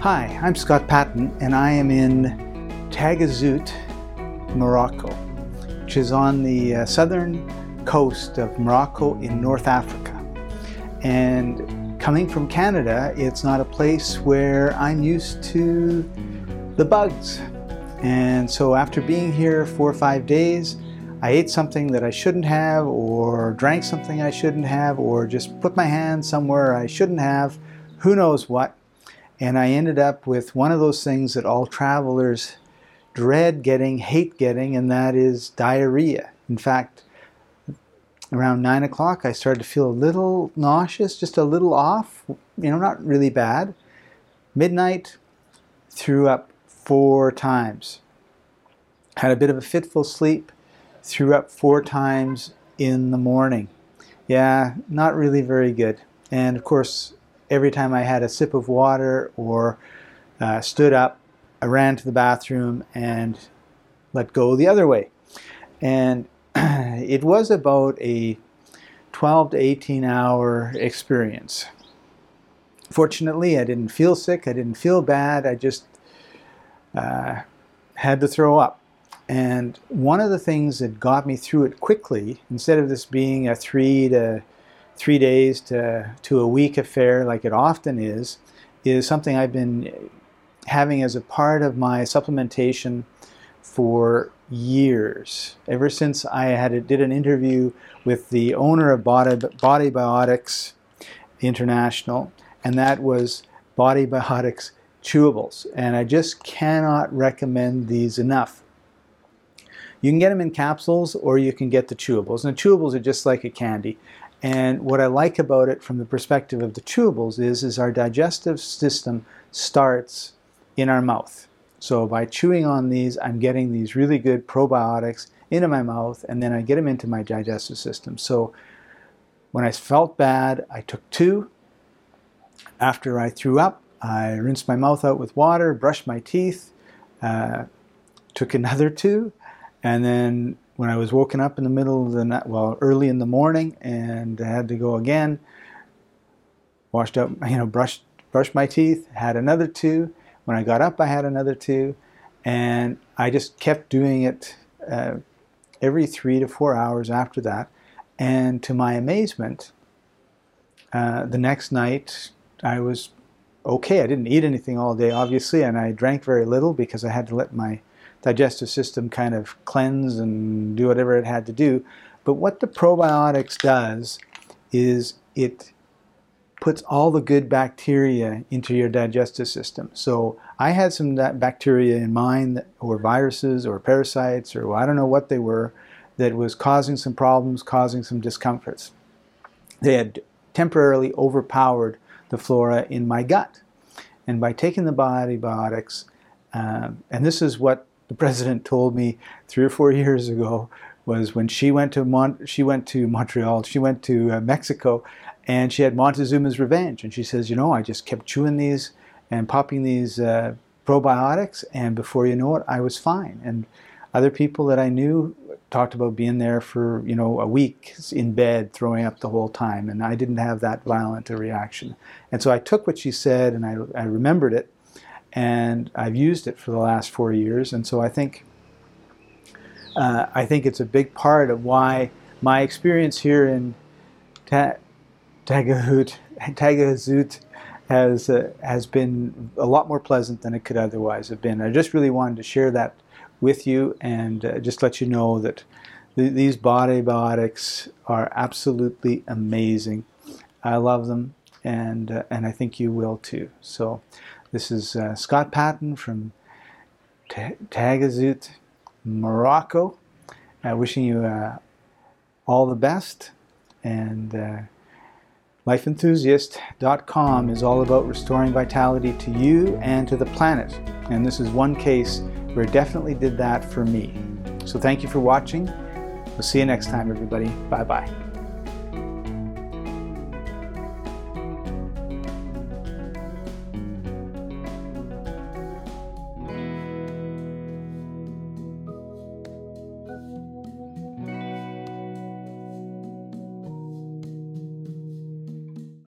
Hi, I'm Scott Patton, and I am in Tagazout, Morocco, which is on the southern coast of Morocco in North Africa. And coming from Canada, it's not a place where I'm used to the bugs. And so after being here 4 or 5 days, I ate something that I shouldn't have, or drank something I shouldn't have, or just put my hand somewhere I shouldn't have, who knows what. And I ended up with one of those things that all travelers dread getting, hate getting, and that is diarrhea. In fact, around 9 o'clock, I started to feel a little nauseous, just a little off, not really bad. Midnight, threw up 4 times. Had a bit of a fitful sleep, threw up 4 times in the morning. Yeah, not really very good. And of course, every time I had a sip of water or stood up, I ran to the bathroom and let go the other way. And it was about a 12 to 18 hour experience. Fortunately, I didn't feel sick, I didn't feel bad, I just had to throw up. And one of the things that got me through it quickly, instead of this being a 3 days to a week affair like it often is something I've been having as a part of my supplementation for years. Ever since I did an interview with the owner of Bodybiotics International, and that was Bodybiotics chewables. And I just cannot recommend these enough. You can get them in capsules, or you can get the chewables. And the chewables are just like a candy. And what I like about it from the perspective of the chewables is our digestive system starts in our mouth. So by chewing on these, I'm getting these really good probiotics into my mouth, and then I get them into my digestive system. So when I felt bad, I took 2. After I threw up, I rinsed my mouth out with water, brushed my teeth, took another 2, and then when I was woken up in the middle of the night, early in the morning, and I had to go again, washed up, brushed my teeth, had another 2. When I got up, I had another 2, and I just kept doing it every 3 to 4 hours after that. And to my amazement, the next night I was okay. I didn't eat anything all day, obviously, and I drank very little because I had to let my digestive system kind of cleanse and do whatever it had to do. But what the probiotics does is it puts all the good bacteria into your digestive system. So I had some bacteria in mine or viruses or parasites, or I don't know what they were, that was causing some problems, causing some discomforts. They had temporarily overpowered the flora in my gut. And by taking the Bodybiotics, and this is what the president told me 3 or 4 years ago, was when she went to Montreal, she went to Mexico, and she had Montezuma's Revenge. And she says, I just kept chewing these and popping these probiotics, and before you know it, I was fine. And other people that I knew talked about being there for, a week in bed, throwing up the whole time, and I didn't have that violent a reaction. And so I took what she said, and I remembered it, and I've used it for the last 4 years. And so I think it's a big part of why my experience here in Tagazout has been a lot more pleasant than it could otherwise have been. I just really wanted to share that with you, and just let you know that these Bodybiotics are absolutely amazing. I love them, and I think you will too. So this is Scott Patton from Tagazout, Morocco, wishing you all the best. And lifeenthusiast.com is all about restoring vitality to you and to the planet. And this is one case where it definitely did that for me. So thank you for watching. We'll see you next time, everybody. Bye-bye.